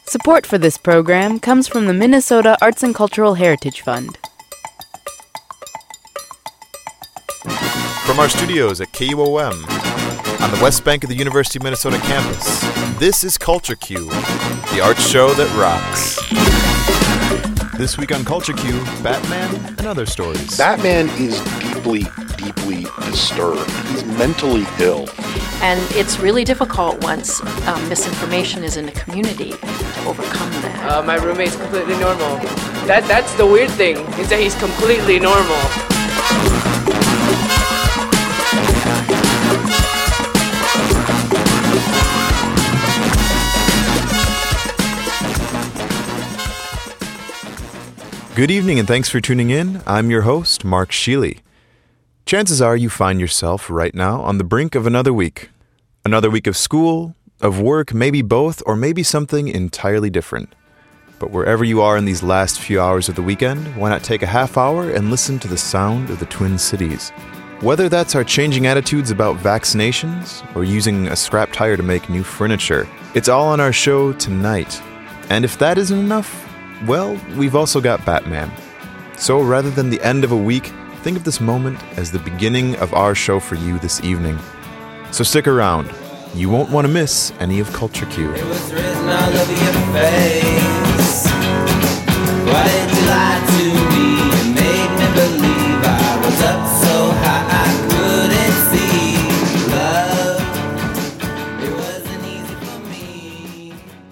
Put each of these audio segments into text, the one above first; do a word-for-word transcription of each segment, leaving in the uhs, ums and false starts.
Support for this program comes from the Minnesota Arts and Cultural Heritage Fund. From our studios at K U O M, on the west bank of the University of Minnesota campus, this is Culture Q, the art show that rocks. This week on Culture Q, Batman and other stories. Batman is deeply, deeply disturbed. He's mentally ill. And it's really difficult once um, misinformation is in the community to overcome that. Uh, my roommate's completely normal. That That's the weird thing, is that he's completely normal. Good evening and thanks for tuning in. I'm your host, Mark Sheely. Chances are you find yourself right now on the brink of another week. Another week of school, of work, maybe both, or maybe something entirely different. But wherever you are in these last few hours of the weekend, why not take a half hour and listen to the sound of the Twin Cities? Whether that's our changing attitudes about vaccinations, or using a scrap tire to make new furniture, it's all on our show tonight. And if that isn't enough, well, we've also got Batman. So rather than the end of a week, think of this moment as the beginning of our show for you this evening. So stick around. You won't want to miss any of Culture Q. It was written all over your face. Why did you lie to me and made me believe I was up so high I couldn't see love? It wasn't easy for me.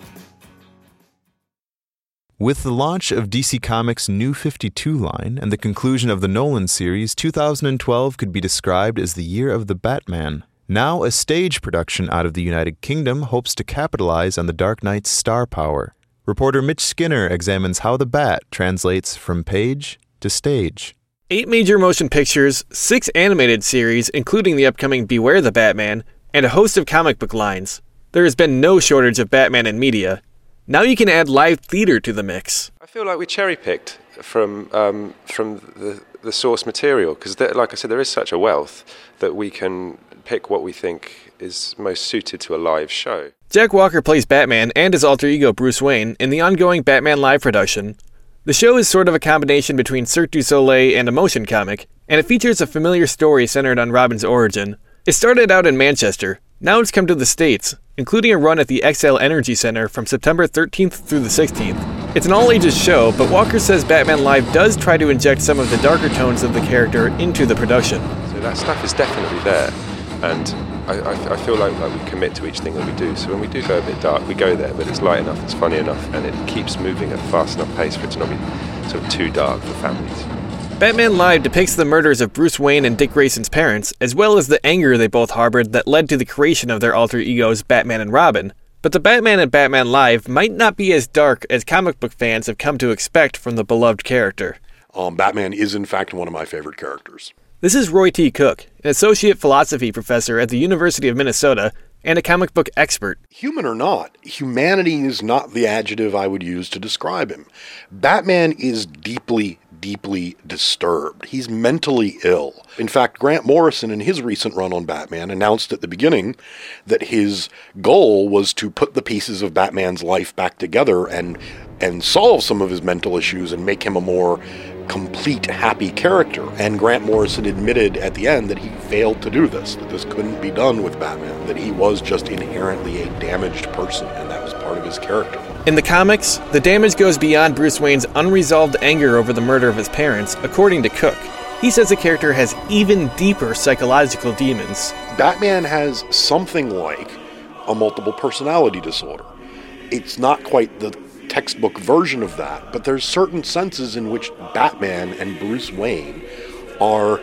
With the launch of D C Comics' New fifty-two line and the conclusion of the Nolan series, two thousand twelve could be described as the year of the Batman. Now, a stage production out of the United Kingdom hopes to capitalize on the Dark Knight's star power. Reporter Mitch Skinner examines how the Bat translates from page to stage. Eight major motion pictures, six animated series, including the upcoming Beware the Batman, and a host of comic book lines. There has been no shortage of Batman in media. Now you can add live theater to the mix. I feel like we cherry-picked from um, from the, the source material, because like I said, there is such a wealth that we can pick what we think is most suited to a live show. Jack Walker plays Batman and his alter ego Bruce Wayne in the ongoing Batman live production. The show is sort of a combination between Cirque du Soleil and a motion comic, and it features a familiar story centered on Robin's origin. It started out in Manchester. Now it's come to the States, including a run at the X L Energy Center from September thirteenth through the sixteenth. It's an all-ages show, but Walker says Batman Live does try to inject some of the darker tones of the character into the production. So that stuff is definitely there, and I, I, I feel like, like we commit to each thing that we do. So when we do go a bit dark, we go there, but it's light enough, it's funny enough, and it keeps moving at a fast enough pace for it to not be sort of too dark for families. Batman Live depicts the murders of Bruce Wayne and Dick Grayson's parents, as well as the anger they both harbored that led to the creation of their alter egos Batman and Robin. But the Batman in Batman Live might not be as dark as comic book fans have come to expect from the beloved character. Um, Batman is, in fact, one of my favorite characters. This is Roy T. Cook, an associate philosophy professor at the University of Minnesota and a comic book expert. Human or not, humanity is not the adjective I would use to describe him. Batman is deeply, deeply disturbed. He's mentally ill. In fact, Grant Morrison, in his recent run on Batman, announced at the beginning that his goal was to put the pieces of Batman's life back together and and solve some of his mental issues and make him a more complete, happy character. And Grant Morrison admitted at the end that he failed to do this, that this couldn't be done with Batman, that he was just inherently a damaged person, and that was part of his character. In the comics, the damage goes beyond Bruce Wayne's unresolved anger over the murder of his parents, according to Cook. He says the character has even deeper psychological demons. Batman has something like a multiple personality disorder. It's not quite the textbook version of that, but there's certain senses in which Batman and Bruce Wayne are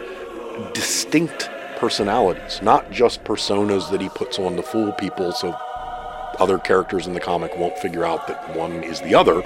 distinct personalities, not just personas that he puts on to fool people so other characters in the comic won't figure out that one is the other,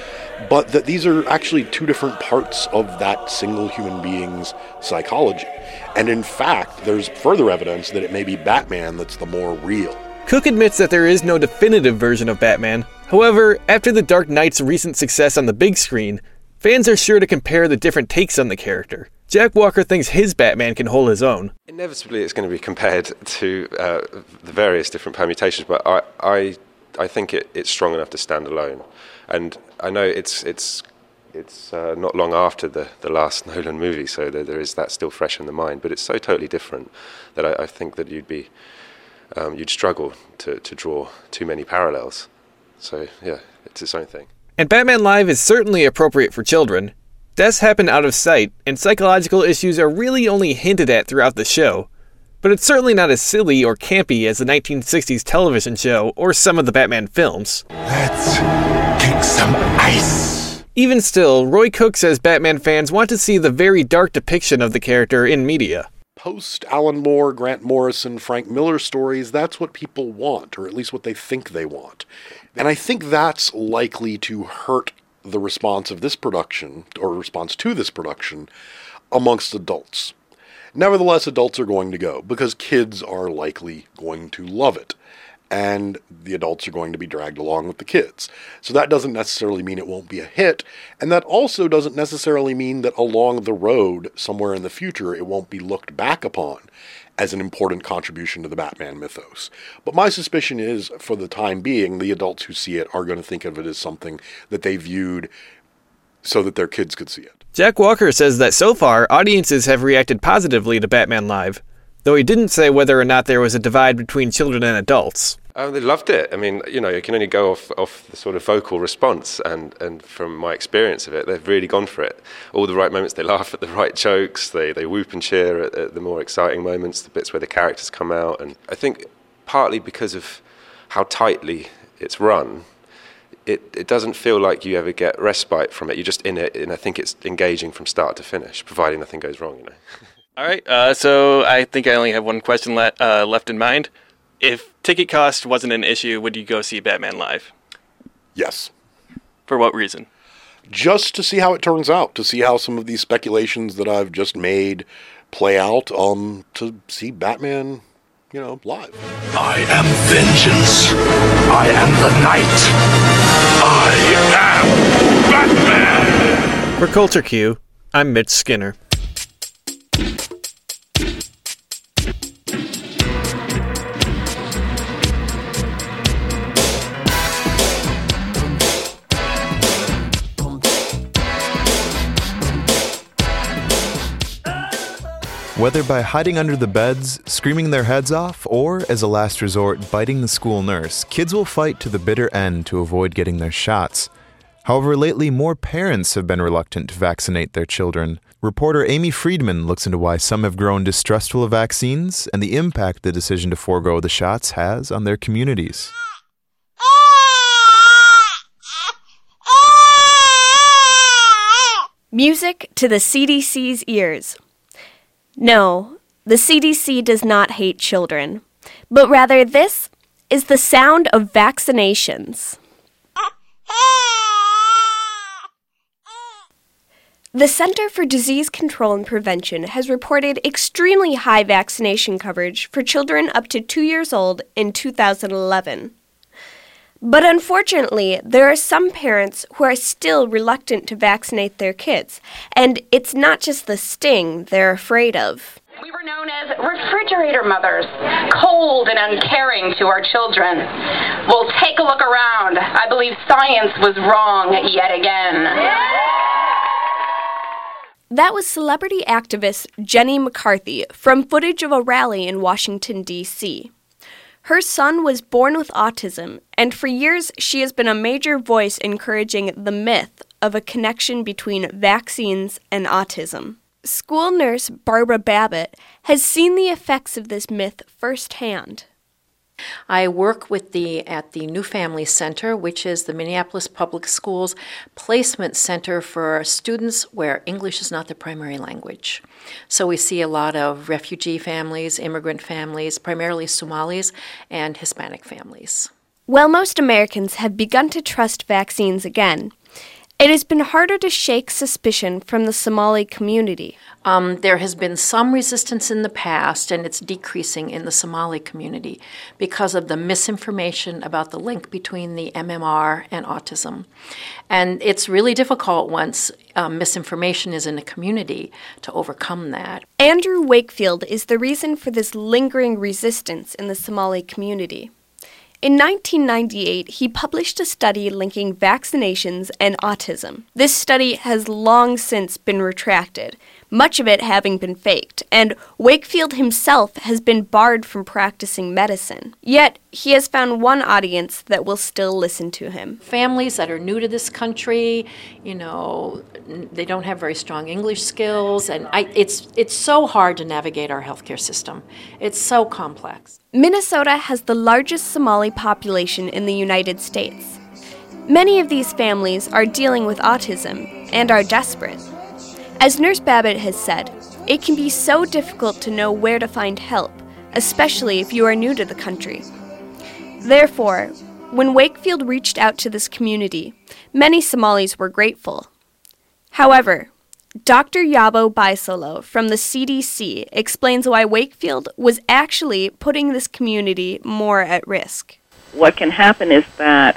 but that these are actually two different parts of that single human being's psychology. And in fact, there's further evidence that it may be Batman that's the more real. Cook admits that there is no definitive version of Batman. However, after The Dark Knight's recent success on the big screen, fans are sure to compare the different takes on the character. Jack Walker thinks his Batman can hold his own. Inevitably, it's going to be compared to uh, the various different permutations, but I, I I think it, it's strong enough to stand alone. And I know it's it's it's uh, not long after the, the last Nolan movie, so there, there is that still fresh in the mind. But it's so totally different that I, I think that you'd be um, you'd struggle to, to draw too many parallels. So yeah, it's its own thing. And Batman Live is certainly appropriate for children. Deaths happen out of sight, and psychological issues are really only hinted at throughout the show. But it's certainly not as silly or campy as the nineteen sixties television show or some of the Batman films. Let's kick some ice. Even still, Roy Cook says Batman fans want to see the very dark depiction of the character in media. Post Alan Moore, Grant Morrison, Frank Miller stories, that's what people want, or at least what they think they want. And I think that's likely to hurt the response of this production, or response to this production, amongst adults. Nevertheless, adults are going to go, because kids are likely going to love it, and the adults are going to be dragged along with the kids. So that doesn't necessarily mean it won't be a hit, and that also doesn't necessarily mean that along the road, somewhere in the future, it won't be looked back upon as an important contribution to the Batman mythos. But my suspicion is, for the time being, the adults who see it are going to think of it as something that they viewed so that their kids could see it. Jack Walker says that so far, audiences have reacted positively to Batman Live, though he didn't say whether or not there was a divide between children and adults. Oh, they loved it. I mean, you know, you can only go off, off the sort of vocal response, and, and from my experience of it, they've really gone for it. All the right moments, they laugh at the right jokes, they, they whoop and cheer at, at the more exciting moments, the bits where the characters come out. And I think partly because of how tightly it's run, it, it doesn't feel like you ever get respite from it. You're just in it, and I think it's engaging from start to finish, providing nothing goes wrong, you know. All right, uh, so I think I only have one question le- uh, left in mind. If ticket cost wasn't an issue, would you go see Batman Live? Yes. For what reason? Just to see how it turns out, to see how some of these speculations that I've just made play out, um, to see Batman, you know, live. I am vengeance. I am the night. I am Batman. For Culture Q, I'm Mitch Skinner. Whether by hiding under the beds, screaming their heads off, or, as a last resort, biting the school nurse, kids will fight to the bitter end to avoid getting their shots. However, lately, more parents have been reluctant to vaccinate their children. Reporter Amy Friedman looks into why some have grown distrustful of vaccines and the impact the decision to forego the shots has on their communities. Music to the C D C's ears. No, the C D C does not hate children, but rather this is the sound of vaccinations. The Center for Disease Control and Prevention has reported extremely high vaccination coverage for children up to two years old in two thousand eleven. But unfortunately, there are some parents who are still reluctant to vaccinate their kids, and it's not just the sting they're afraid of. We were known as refrigerator mothers, cold and uncaring to our children. Well, take a look around. I believe science was wrong yet again. That was celebrity activist Jenny McCarthy from footage of a rally in Washington, D C Her son was born with autism, and for years she has been a major voice encouraging the myth of a connection between vaccines and autism. School nurse Barbara Babbitt has seen the effects of this myth firsthand. I work with the at the New Family Center, which is the Minneapolis Public Schools placement center for students where English is not the primary language. So we see a lot of refugee families, immigrant families, primarily Somalis, and Hispanic families. While most Americans have begun to trust vaccines again, it has been harder to shake suspicion from the Somali community. Um, there has been some resistance in the past, and it's decreasing in the Somali community because of the misinformation about the link between the M M R and autism. And it's really difficult once um, misinformation is in a community to overcome that. Andrew Wakefield is the reason for this lingering resistance in the Somali community. In nineteen ninety-eight, he published a study linking vaccinations and autism. This study has long since been retracted, much of it having been faked, and Wakefield himself has been barred from practicing medicine. Yet, he has found one audience that will still listen to him. Families that are new to this country, you know, they don't have very strong English skills, and I, it's it's so hard to navigate our healthcare system. It's so complex. Minnesota has the largest Somali population in the United States. Many of these families are dealing with autism and are desperate. As Nurse Babbitt has said, it can be so difficult to know where to find help, especially if you are new to the country. Therefore, when Wakefield reached out to this community, many Somalis were grateful. However, Doctor Yabo Baisolo from the C D C explains why Wakefield was actually putting this community more at risk. What can happen is that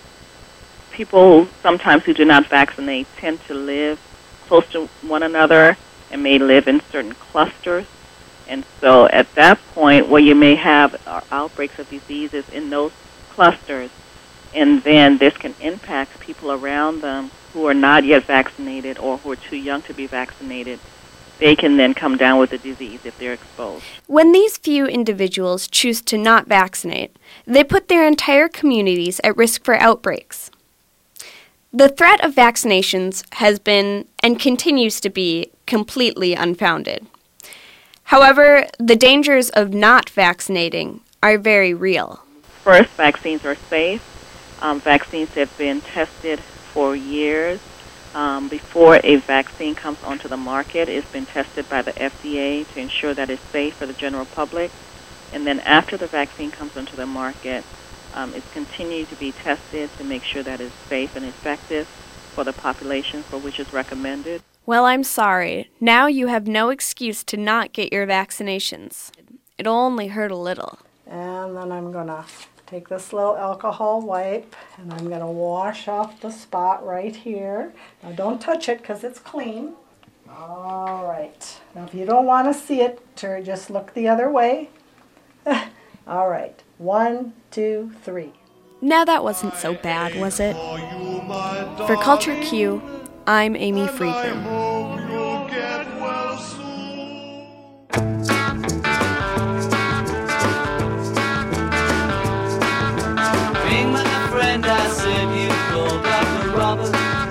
people sometimes who do not vaccinate tend to live close to one another and may live in certain clusters. And so at that point where you may have outbreaks of diseases in those clusters, and then this can impact people around them who are not yet vaccinated or who are too young to be vaccinated, they can then come down with the disease if they're exposed. When these few individuals choose to not vaccinate, they put their entire communities at risk for outbreaks. The threat of vaccinations has been, and continues to be, completely unfounded. However, the dangers of not vaccinating are very real. First, vaccines are safe. Um, vaccines have been tested for years. Um, before a vaccine comes onto the market, it's been tested by the F D A to ensure that it's safe for the general public. And then after the vaccine comes onto the market, um, it's continued to be tested to make sure that it's safe and effective for the population for which it's recommended. Well, I'm sorry. Now you have no excuse to not get your vaccinations. It'll only hurt a little. And then I'm going to take this little alcohol wipe and I'm going to wash off the spot right here. Now don't touch it because it's clean. All right. Now if you don't want to see it, just look the other way. All right. One, two, three. Now that wasn't so bad, was it? For Culture Q, I'm Amy Friedman. Ring my friend, I said you called Doctor Robert.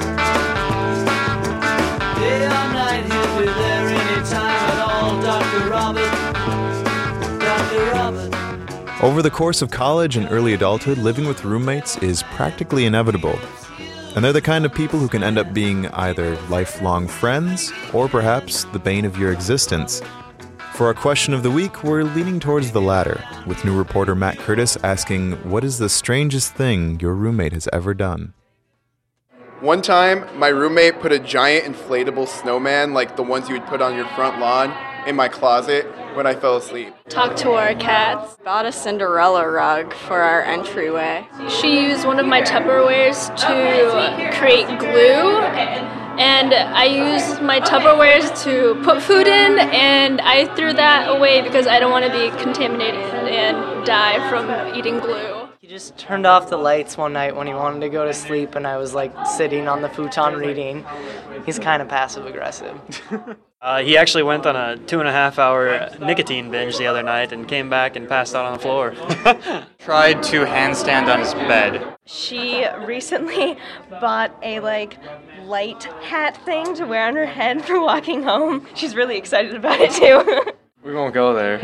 Day or night, he'll be there anytime at all. Doctor Robert, Doctor Robert. Over the course of college and early adulthood, living with roommates is practically inevitable. And they're the kind of people who can end up being either lifelong friends or perhaps the bane of your existence. For our question of the week, we're leaning towards the latter, with new reporter Matt Curtis asking, what is the strangest thing your roommate has ever done? One time, my roommate put a giant inflatable snowman, like the ones you would put on your front lawn, in my closet when I fell asleep. Talked to our cats. Bought a Cinderella rug for our entryway. She used one of my Tupperwares to create glue, and I used my Tupperwares to put food in, and I threw that away because I don't want to be contaminated and die from eating glue. He just turned off the lights one night when he wanted to go to sleep, and I was like sitting on the futon reading. He's kind of passive aggressive. Uh, he actually went on a two and a half hour nicotine binge the other night and came back and passed out on the floor. Tried to handstand on his bed. She recently bought a like light hat thing to wear on her head for walking home. She's really excited about it too. We won't go there.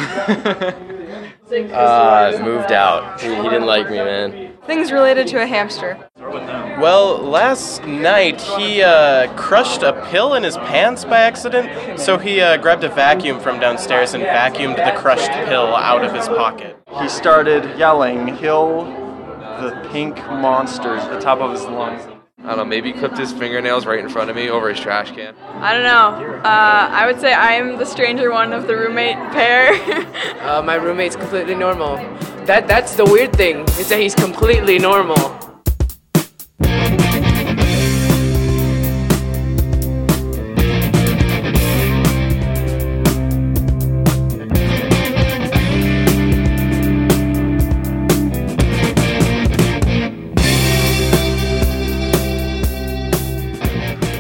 uh, moved out. He, he didn't like me, man. Things related to a hamster. Well, last night he uh, crushed a pill in his pants by accident, so he uh, grabbed a vacuum from downstairs and vacuumed the crushed pill out of his pocket. He started yelling, "Kill the pink monster," at the top of his lungs. I don't know, maybe he clipped his fingernails right in front of me over his trash can. I don't know. Uh, I would say I'm the stranger one of the roommate pair. uh, my roommate's completely normal. That That's the weird thing, is that he's completely normal.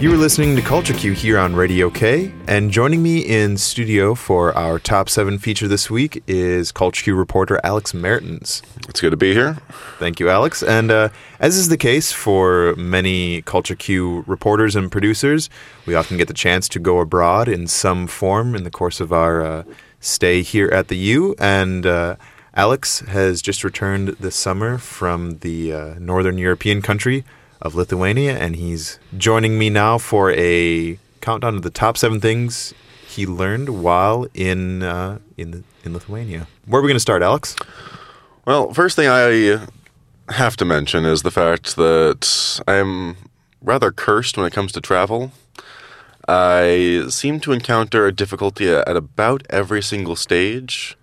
You were listening to Culture Q here on Radio K, and joining me in studio for our Top seven feature this week is Culture Q reporter Alex Mertens. It's good to be here. Thank you, Alex. And uh, as is the case for many Culture Q reporters and producers, we often get the chance to go abroad in some form in the course of our uh, stay here at the U. And uh, Alex has just returned this summer from the uh, northern European country of Lithuania, and he's joining me now for a countdown of the top seven things he learned while in uh, in the, in Lithuania. Where are we going to start, Alex? Well, first thing I have to mention is the fact that I'm rather cursed when it comes to travel. I seem to encounter a difficulty at about every single stage,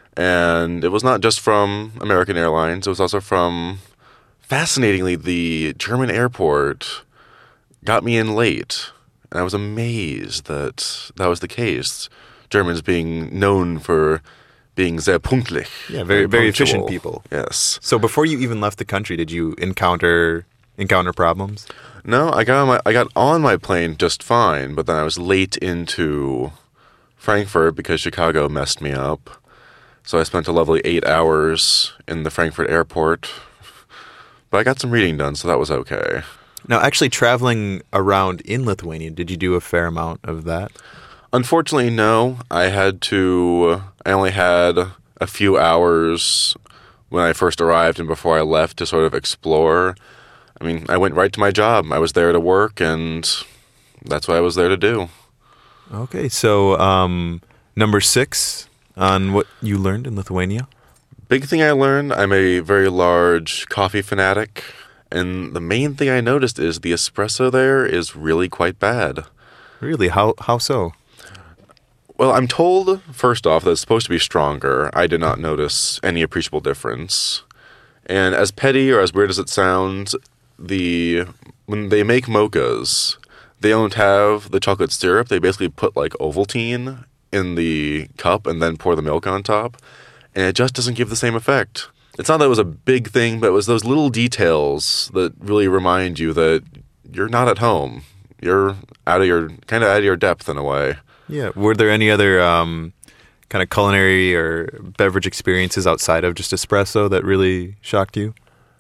and it was not just from American Airlines, it was also from, fascinatingly, the German airport got me in late, and I was amazed that that was the case. Germans being known for being sehr pünktlich. Yeah, very very punctual. efficient people. Yes. So before you even left the country, did you encounter encounter problems? No, I got on my I got on my plane just fine, but then I was late into Frankfurt because Chicago messed me up. So I spent a lovely eight hours in the Frankfurt airport. But I got some reading done, so that was okay. Now, actually traveling around in Lithuania, did you do a fair amount of that? Unfortunately, no. I had to, I only had a few hours when I first arrived and before I left to sort of explore. I mean, I went right to my job. I was there to work, and that's what I was there to do. Okay, so um, number six on what you learned in Lithuania? Big thing I learned, I'm a very large coffee fanatic, and the main thing I noticed is the espresso there is really quite bad. Really? How how so? Well, I'm told, first off, that it's supposed to be stronger. I did not notice any appreciable difference. And as petty or as weird as it sounds, the when they make mochas, they don't have the chocolate syrup. They basically put like Ovaltine in the cup and then pour the milk on top. And it just doesn't give the same effect. It's not that it was a big thing, but it was those little details that really remind you that you're not at home. You're out of your, kind of out of your depth in a way. Yeah. Were there any other um, kind of culinary or beverage experiences outside of just espresso that really shocked you?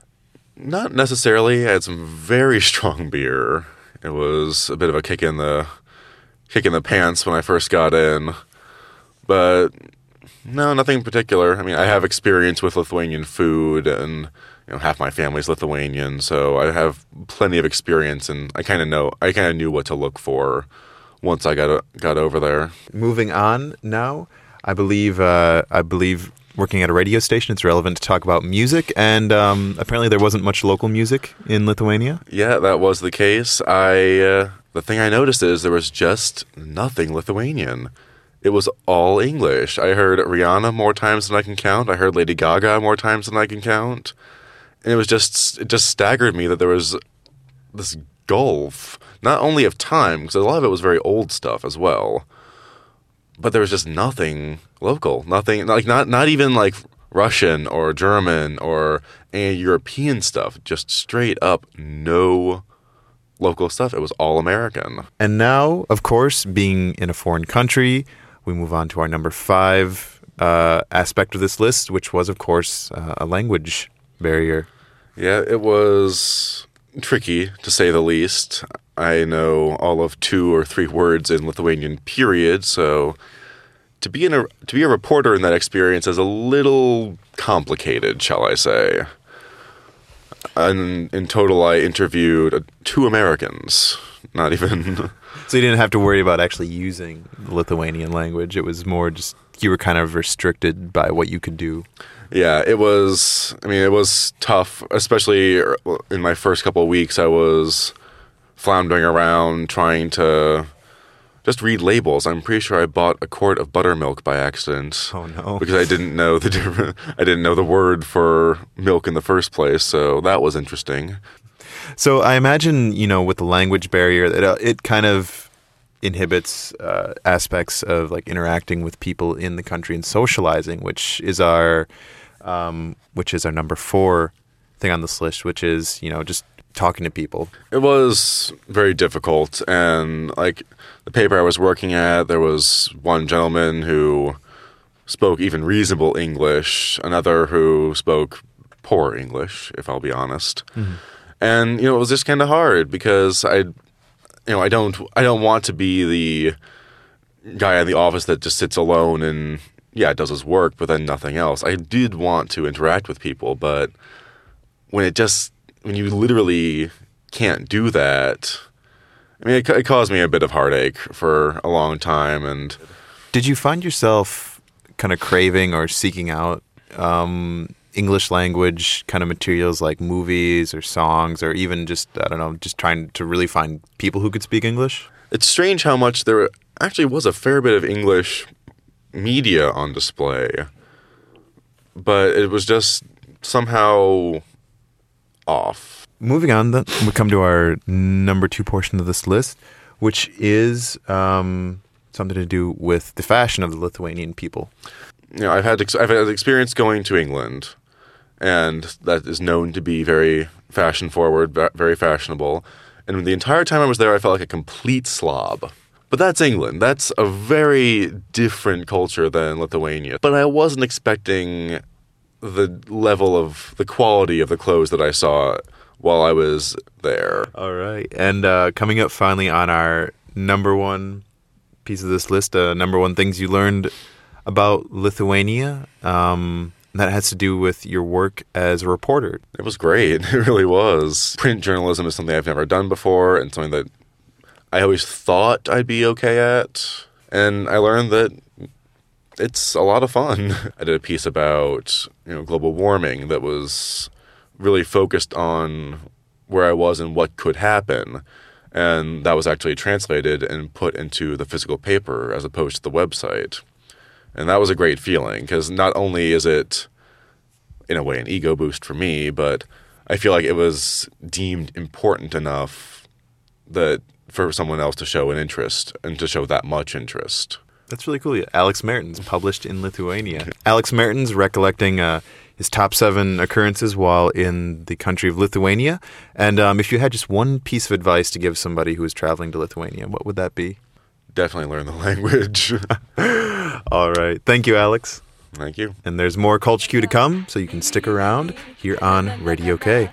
Not necessarily. I had some very strong beer. It was a bit of a kick in the, kick in the pants when I first got in. But no, nothing in particular. I mean, I have experience with Lithuanian food, and you know, half my family's Lithuanian, so I have plenty of experience, and I kind of know, I kind of knew what to look for once I got got over there. Moving on now, I believe, uh, I believe working at a radio station, it's relevant to talk about music, and um, apparently there wasn't much local music in Lithuania. Yeah, that was the case. I uh, the thing I noticed is there was just nothing Lithuanian. It was all English. I heard Rihanna more times than I can count. I heard Lady Gaga more times than I can count. And it was just, it just staggered me that there was this gulf, not only of time, because a lot of it was very old stuff as well, but there was just nothing local, nothing, like not, not even like Russian or German or any European stuff, just straight up no local stuff. It was all American. And now, of course, being in a foreign country, we move on to our number five uh, aspect of this list, which was, of course, uh, a language barrier. Yeah, it was tricky, to say the least. I know all of two or three words in Lithuanian, period, so to be in a to be a reporter in that experience is a little complicated, shall I say. And in total, I interviewed two Americans, not even... So you didn't have to worry about actually using the Lithuanian language. It was more just, you were kind of restricted by what you could do. Yeah, it was, I mean, it was tough, especially in my first couple of weeks. I was floundering around trying to just read labels. I'm pretty sure I bought a quart of buttermilk by accident. Oh, no. Because I didn't know the different, I didn't know the word for milk in the first place, so that was interesting. So I imagine, you know, with the language barrier, that it, it kind of inhibits uh, aspects of like interacting with people in the country and socializing, which is our, um, which is our number four thing on this list, which is, you know, just talking to people? It was very difficult, and like the paper I was working at, there was one gentleman who spoke even reasonable English, another who spoke poor English, if I'll be honest. Mm-hmm. And, you know, it was just kind of hard because I, you know, I don't, I don't want to be the guy in the office that just sits alone and, yeah, does his work, but then nothing else. I did want to interact with people, but when it just, when you literally can't do that, I mean, it, it caused me a bit of heartache for a long time. And did you find yourself kind of craving or seeking out um, English language kind of materials like movies or songs, or even just, I don't know, just trying to really find people who could speak English? It's strange how much there actually was a fair bit of English media on display, but it was just somehow off. Moving on, then, we come to our number two portion of this list, which is um, something to do with the fashion of the Lithuanian people. You know, I've had ex- I've had experience going to England, and that is known to be very fashion forward, va- very fashionable. And the entire time I was there, I felt like a complete slob. But that's England. That's a very different culture than Lithuania. But I wasn't expecting the level of the quality of the clothes that I saw while I was there. All right. And uh, coming up finally on our number one piece of this list, uh, number one things you learned about Lithuania. Um, that has to do with your work as a reporter. It was great. It really was. Print journalism is something I've never done before and something that I always thought I'd be okay at. And I learned that it's a lot of fun. I did a piece about, you know, global warming that was really focused on where I was and what could happen. And that was actually translated and put into the physical paper as opposed to the website. And that was a great feeling because not only is it, in a way, an ego boost for me, but I feel like it was deemed important enough that for someone else to show an interest and to show that much interest. That's really cool. Alex Mertens, published in Lithuania. Alex Mertens recollecting uh, his top seven occurrences while in the country of Lithuania. And um, if you had just one piece of advice to give somebody who is traveling to Lithuania, what would that be? Definitely learn the language. All right. Thank you, Alex. Thank you. And there's more Culture Q to come, so you can stick around here on Radio K.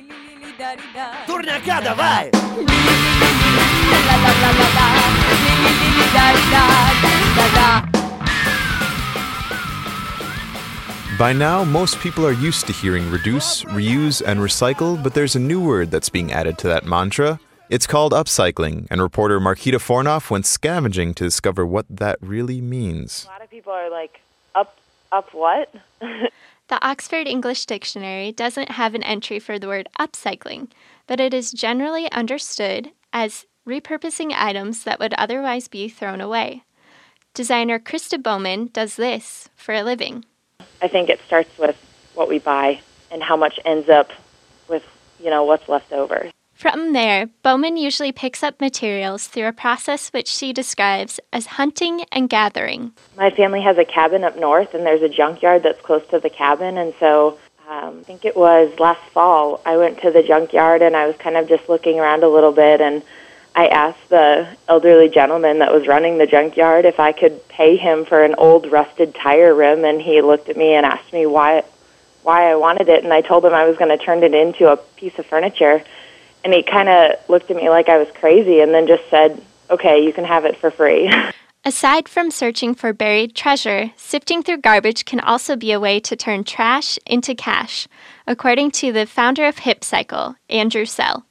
By now, most people are used to hearing reduce, reuse, and recycle, but there's a new word that's being added to that mantra. It's called upcycling, and reporter Markita Fornoff went scavenging to discover what that really means. A lot of people are like, up, up what? The Oxford English Dictionary doesn't have an entry for the word upcycling, but it is generally understood as repurposing items that would otherwise be thrown away. Designer Krista Bowman does this for a living. I think it starts with what we buy and how much ends up with, you know, what's left over. From there, Bowman usually picks up materials through a process which she describes as hunting and gathering. My family has a cabin up north, and there's a junkyard that's close to the cabin, and so um, I think it was last fall, I went to the junkyard, and I was kind of just looking around a little bit, and I asked the elderly gentleman that was running the junkyard if I could pay him for an old rusted tire rim, and he looked at me and asked me why, why I wanted it, and I told him I was going to turn it into a piece of furniture. And he kind of looked at me like I was crazy and then just said, okay, you can have it for free. Aside from searching for buried treasure, sifting through garbage can also be a way to turn trash into cash, according to the founder of HipCycle, Andrew Sell.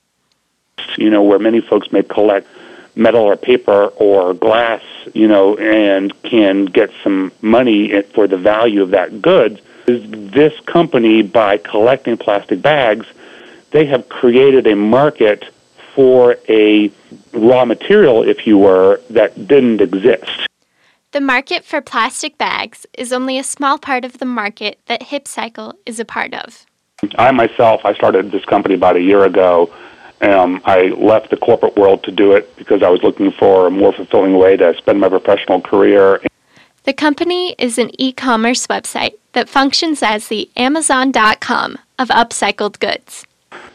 You know, where many folks may collect metal or paper or glass, you know, and can get some money for the value of that good, this company, by collecting plastic bags, they have created a market for a raw material, if you were, that didn't exist. The market for plastic bags is only a small part of the market that HipCycle is a part of. I myself, I started this company about a year ago. Um, I left the corporate world to do it because I was looking for a more fulfilling way to spend my professional career. The company is an e-commerce website that functions as the Amazon dot com of upcycled goods.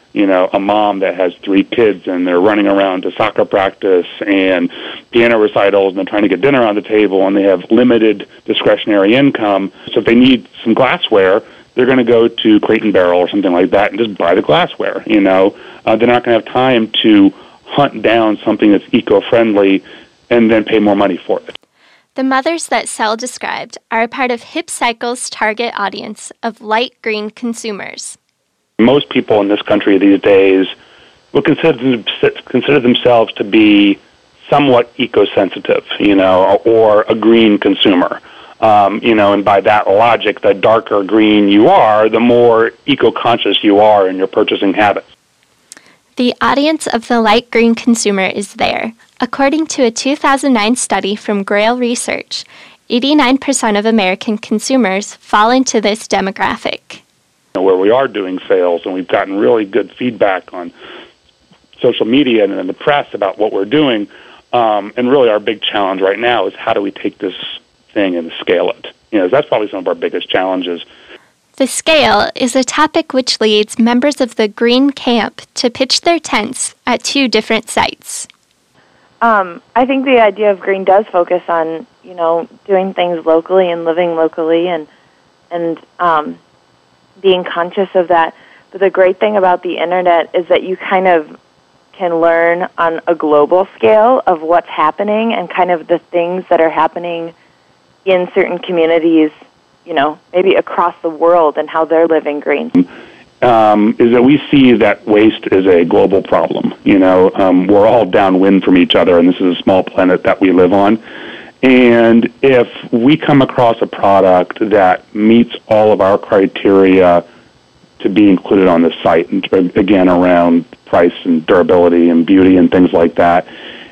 you know, a mom that has three kids and they're running around to soccer practice and piano recitals and they're trying to get dinner on the table and they have limited discretionary income. So if they need some glassware, they're going to go to Crate and Barrel or something like that and just buy the glassware, you know. Uh, they're not going to have time to hunt down something that's eco-friendly and then pay more money for it. The mothers that Sel described are a part of HipCycle's target audience of light green consumers. Most people in this country these days will consider consider themselves to be somewhat eco-sensitive, you know, or a green consumer. Um, you know, and by that logic, the darker green you are, the more eco-conscious you are in your purchasing habits. The audience of the light green consumer is there. According to a two thousand nine study from Grail Research, eighty-nine percent of American consumers fall into this demographic. Where we are doing sales, and we've gotten really good feedback on social media and in the press about what we're doing. Um, and really our big challenge right now is how do we take this thing and scale it? You know, that's probably some of our biggest challenges. The scale is a topic which leads members of the Green Camp to pitch their tents at two different sites. Um, I think the idea of green does focus on, you know, doing things locally and living locally and, and, um, being conscious of that. But the great thing about the internet is that you kind of can learn on a global scale of what's happening and kind of the things that are happening in certain communities, you know, maybe across the world and how they're living green. Um, is that we see that waste is a global problem. You know, um, we're all downwind from each other, and this is a small planet that we live on. And if we come across a product that meets all of our criteria to be included on the site, and again, around price and durability and beauty and things like that,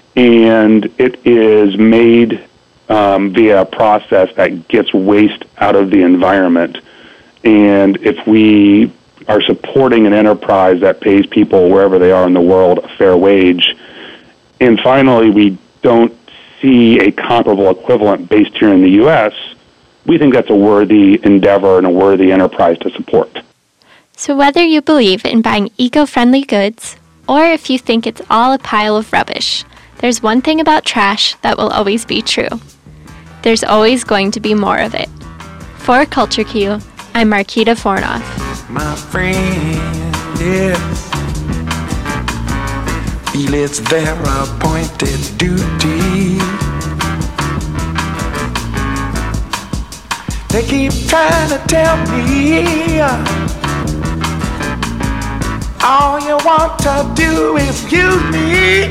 and it is made um, via a process that gets waste out of the environment, and if we are supporting an enterprise that pays people wherever they are in the world a fair wage, and finally we don't see a comparable equivalent based here in the U S, we think that's a worthy endeavor and a worthy enterprise to support. So whether you believe in buying eco-friendly goods, or if you think it's all a pile of rubbish, there's one thing about trash that will always be true. There's always going to be more of it. For Culture Q, I'm Marquita Fornoff. My friend, yes, feel it's their appointed duty. They keep trying to tell me all you want to do is use me.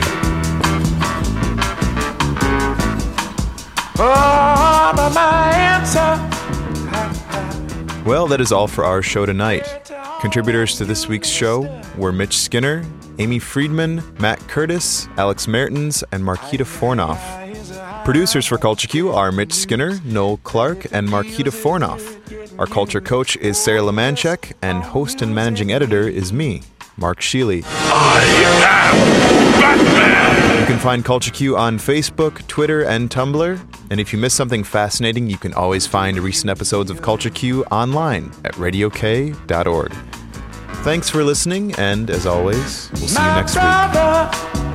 Oh, but my answer. Well, that is all for our show tonight. Contributors to this week's show were Mitch Skinner, Amy Friedman, Matt Curtis, Alex Mertens, and Marquita Fornoff. Producers for Culture Q are Mitch Skinner, Noel Clark, and Marquita Fornoff. Our culture coach is Sarah Lemanchek, and host and managing editor is me, Mark Sheely. I am Batman! You can find Culture Q on Facebook, Twitter, and Tumblr. And if you miss something fascinating, you can always find recent episodes of Culture Q online at radio k dot org. Thanks for listening, and as always, we'll see you next week.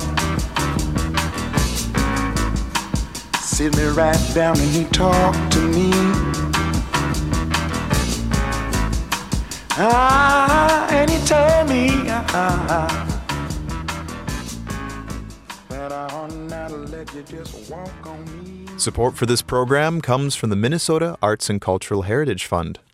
Sit me right down and he talked to me. Ah, and he told me ah, that I ought not to let you just walk on me. Support for this program comes from the Minnesota Arts and Cultural Heritage Fund.